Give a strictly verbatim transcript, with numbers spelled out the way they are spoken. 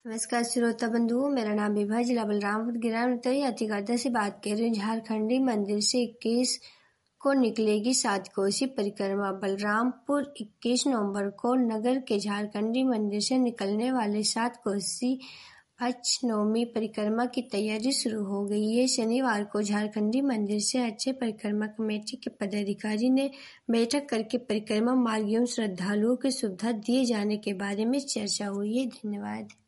नमस्कार श्रोता बंधुओं, मेरा नाम विभा, जिला बलरामपुर, गिराम उत्तरी हाथीगादा से बात कर रही हूँ। झारखंडी मंदिर से इक्कीस को निकलेगी सात कोसी परिक्रमा। बलरामपुर इक्कीस नवंबर को नगर के झारखंडी मंदिर से निकलने वाले सात कोसी अक्षनवमी परिक्रमा की तैयारी शुरू हो गई है। शनिवार को झारखंडी मंदिर से अच्छे परिक्रमा कमेटी के पदाधिकारी ने बैठक करके परिक्रमा मार्ग एवं श्रद्धालुओं की सुविधा दिए जाने के बारे में चर्चा हुई है। धन्यवाद।